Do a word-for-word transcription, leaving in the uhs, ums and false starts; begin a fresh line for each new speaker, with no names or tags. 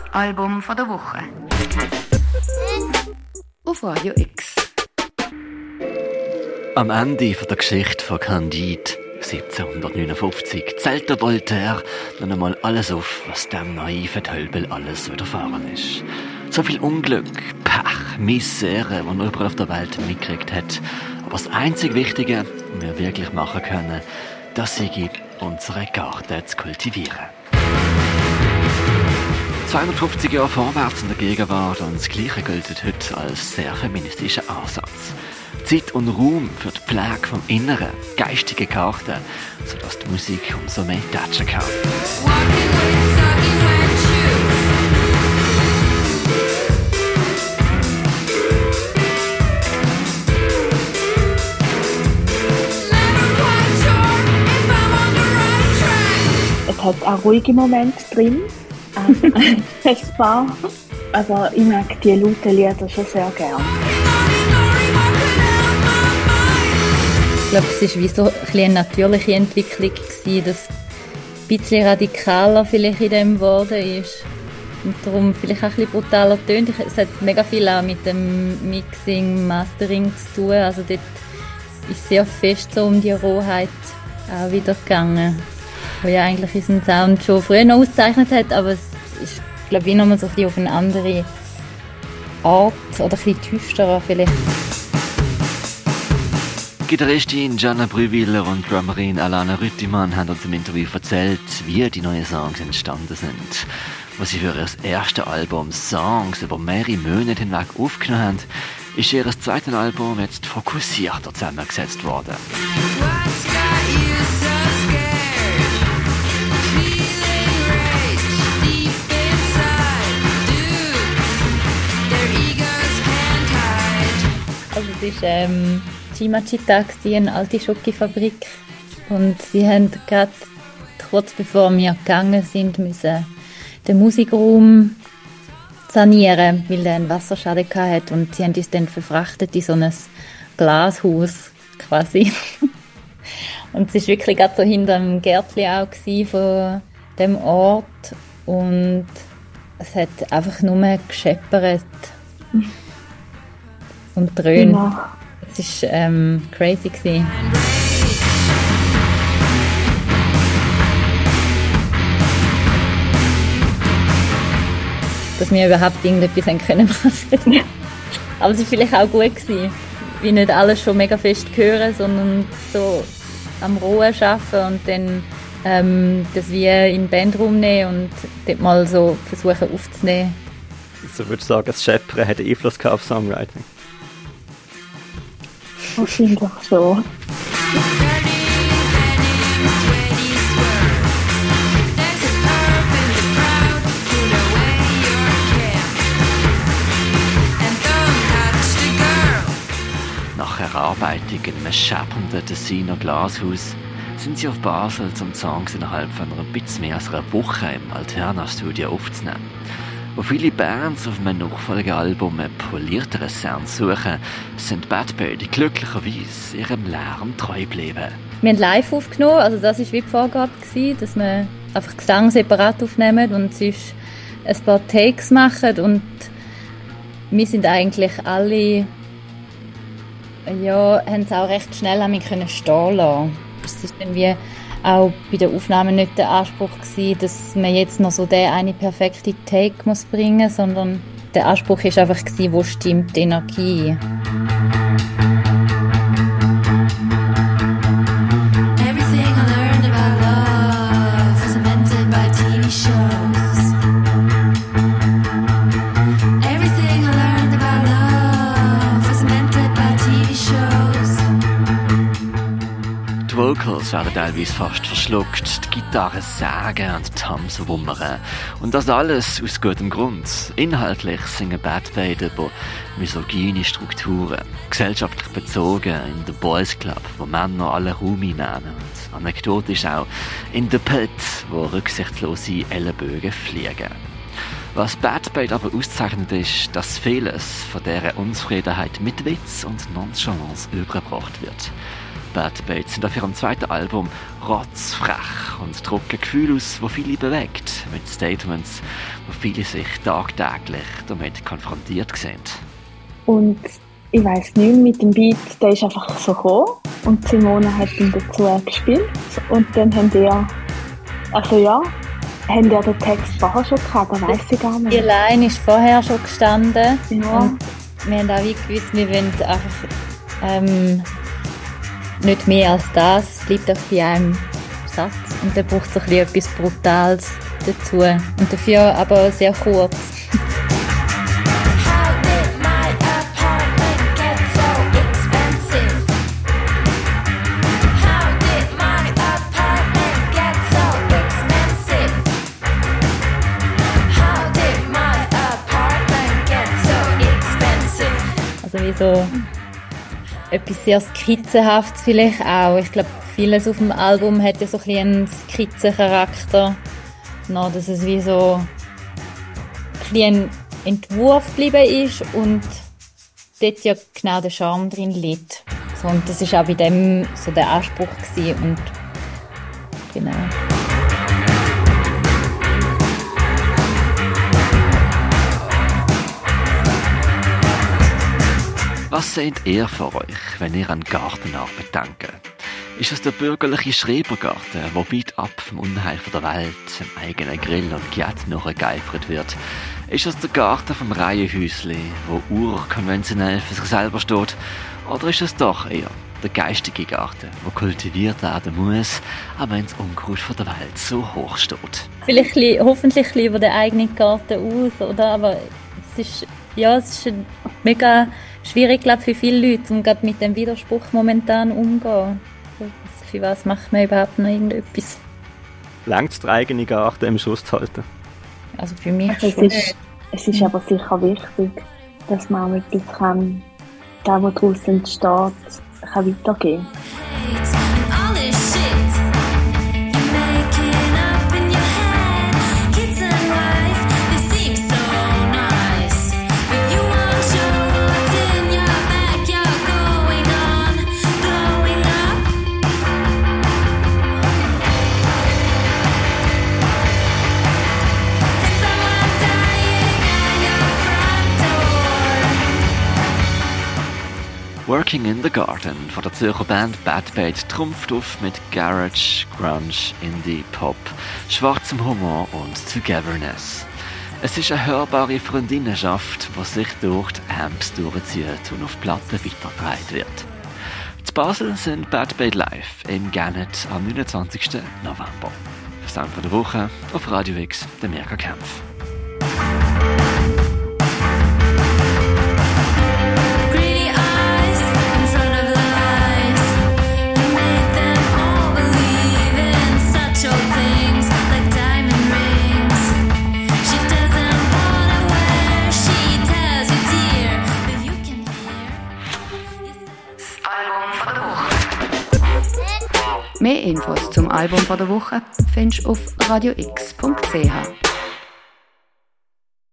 Album von der Woche. Auf Radio X.
Am Ende der Geschichte von Candide siebzehnhundertneunundfünfzig zählt der Voltaire noch einmal alles auf, was dem naiven Tölpel alles widerfahren ist. So viel Unglück, Pech, Misere, die er überall auf der Welt mitgekriegt hat. Aber das einzig Wichtige, was wir wirklich machen können, das sei, unsere Garten zu kultivieren. zweihundertfünfzig Jahre vorwärts in der Gegenwart und das Gleiche gilt heute als sehr feministischer Ansatz. Zeit und Raum für die Pflege vom inneren, geistigen Garten, sodass die Musik umso mehr touchen kann.
Es hat auch ruhige Momente drin, also ein paar, aber ich mag die lauten Lieder schon sehr gerne.
Ich glaube, es war wie so ein eine natürliche Entwicklung gewesen, dass ein bisschen radikaler vielleicht in dem geworden ist und darum vielleicht auch ein bisschen brutaler tönt. Es hat mega viel auch mit dem Mixing, Mastering zu tun, also dort ist sehr fest so um die Rohheit auch wieder gegangen, wo ja eigentlich unseren Sound schon früher noch ausgezeichnet hat, aber es ist, glaube ich, nochmal so ein bisschen auf eine andere Art oder ein bisschen düsterer vielleicht.
Gitarristin Gianna Brühwiler und Drummerin Alana Rüttimann haben uns im Interview erzählt, wie die neuen Songs entstanden sind. Was sie für ihr erstes Album Songs über mehrere Monate hinweg aufgenommen haben, ist ihr zweites Album jetzt fokussierter zusammengesetzt worden.
Also es ist ähm Cimacita, eine alte Schokofabrik. Und sie haben gerade kurz bevor wir gegangen sind, müssen den Musikraum sanieren, weil er einen Wasserschaden hatte. Und sie haben uns dann verfrachtet in so ein Glashaus quasi. Und es war wirklich gerade so hinter dem Gärtchen auch von dem Ort. Und es hat einfach nur gescheppert und dröhnt. Ja. Es war ähm, crazy gewesen. Dass wir überhaupt irgendetwas machen können. Aber es war vielleicht auch gut gewesen, wie nicht alles schon mega fest hören, sondern so am Rohen arbeiten und dann ähm, das wie in den Bandraum nehmen und dort mal so versuchen aufzunehmen.
So würde ich sagen, das Scheppern hat Einfluss auf Songwriting.
Wahrscheinlich so.
Nach Erarbeitung in einem scheppernden Tessiner Glashaus sind sie auf Basel, um die Songs innerhalb von einer bisschen mehr als einer Woche im Alterna-Studio aufzunehmen. Wo viele Bands auf einem Nachfolgealbum einen polierteren Sound suchen, sind Bad Baby glücklicherweise ihrem Lärm treu geblieben.
Wir haben live aufgenommen, also das war wie die Vorgabe, dass wir einfach Gesang separat aufnehmen und sonst ein paar Takes machen. Und wir sind eigentlich alle, ja, haben es auch recht schnell an mich stehen lassen. Es ist dann wie auch bei der Aufnahme nicht der Anspruch gewesen, dass man jetzt noch so den eine perfekte Take muss bringen, sondern der Anspruch ist einfach gewesen, wo stimmt die Energie.
Vocals werden teilweise fast verschluckt, die Gitarren sägen und die Drums wummern. Und das alles aus gutem Grund. Inhaltlich singen Bad Baby über misogyne Strukturen, gesellschaftlich bezogen in den Boys Club, wo Männer alle Raum einnehmen. Und anekdotisch auch in The Pit, wo rücksichtslose Ellenbögen fliegen. Was Bad Baby aber auszeichnet ist, dass vieles von dieser Unzufriedenheit mit Witz und Nonchalance übergebracht wird. Bad Bait sind auf ihrem zweiten Album rotzfrech und drücken Gefühle aus, die viele bewegt, mit Statements, wo viele sich tagtäglich damit konfrontiert sehen.
Und ich weiss nicht, mit dem Beat, der ist einfach so gekommen und Simone hat ihn dazu gespielt und dann haben wir, also ja, haben wir den Text vorher schon gehabt, das weiss ich gar nicht.
Die Line ist vorher schon gestanden
Ja.
und wir haben auch wie gewusst, wir wollen einfach ähm, nicht mehr als das, es bleibt auch bei einem Satz und dann braucht es ein bisschen etwas Brutales dazu und dafür aber sehr kurz. Also wie so etwas sehr Skizzenhaftes vielleicht auch. Ich glaube, vieles auf dem Album hat ja so ein bisschen einen Skizzencharakter. No, dass es wie so ein, ein Entwurf geblieben ist und dort ja genau der Charme drin liegt. So, und das war auch bei dem so der Anspruch gewesen. Und genau.
Was seht ihr vor euch, wenn ihr an Gartenarbeit denkt? Ist es der bürgerliche Schrebergarten, der weit ab vom Unheil der Welt, im eigenen Grill und Giat noch gegeifert wird? Ist es der Garten vom Reihenhäusli, wo urkonventionell für sich selber steht? Oder ist es doch eher der geistige Garten, der kultiviert werden muss, auch wenn das Unkraut von der Welt so hoch steht?
Vielleicht hoffentlich lieber den eigenen Garten aus, oder? Aber es ist, ja, es ist ein mega schwierig, glaube ich, für viele Leute, um gerade mit dem Widerspruch momentan umzugehen. Für was macht man überhaupt noch irgendetwas?
Längt es, den eigenen Garten im Schuss zu halten?
Also für mich
Also
schon.
es, ist, es ist aber sicher wichtig, dass man auch etwas kann, das, was daraus entsteht, kann weitergehen.
Working in the Garden von der Zürcher Band Bad Bait trumpft auf mit Garage, Grunge, Indie, Pop, schwarzem Humor und Togetherness. Es ist eine hörbare Freundinnenschaft, die sich durch die Amps durchzieht und auf Platten weitergetragen wird. In Basel sind Bad Bait live im Gannett am neunundzwanzigsten November. Das Sound von der Woche auf Radio X, der Mirka Kempf.
Mehr Infos zum Album der Woche findest du auf radio x punkt c h.